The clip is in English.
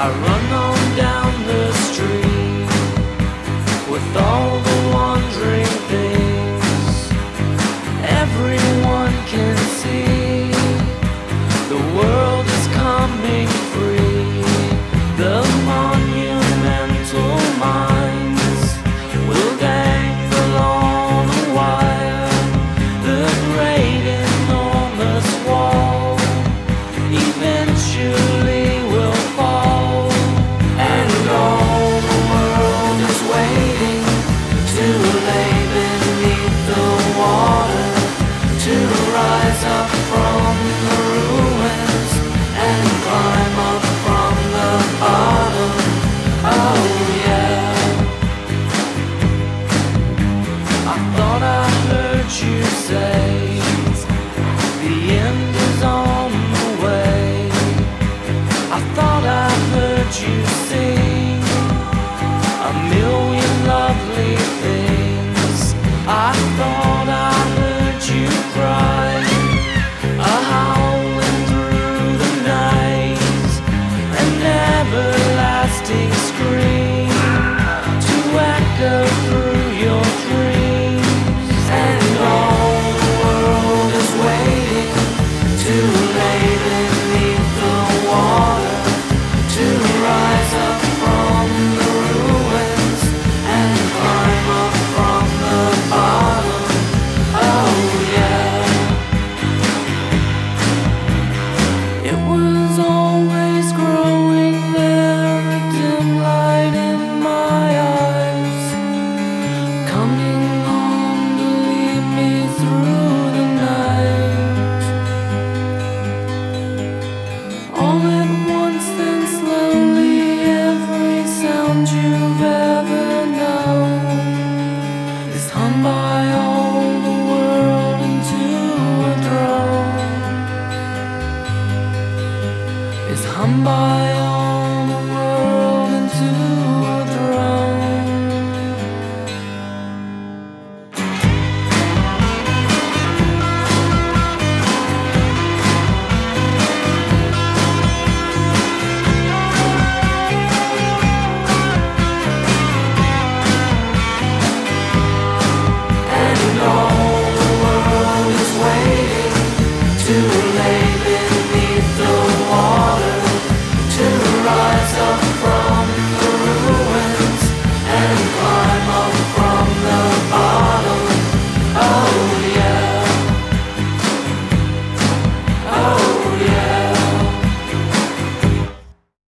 I run on down the street with all the wandering things. Everyone can see the world is coming free. The monumental minds will dangle on a wire. The great enormous wall eventually will fall, and all the world is waiting to lay beneath the water, to rise up from the ruins and climb up from the bottom. Oh yeah, I thought I heard you say the end is on the way. I thought I heard you sing a million lovely things. I thought I heard you cry, a howling through the night, an everlasting scream to echo through your dreams. And all the world is waiting to lay beneath the water, to rise up from the ruins and climb up from the bottom. Oh yeah, it was always growing there, a dim light in my eyes, coming on to lead me through the night. All at once, then slowly, every sound you've ever known is hung by all the world into a throne, is hung by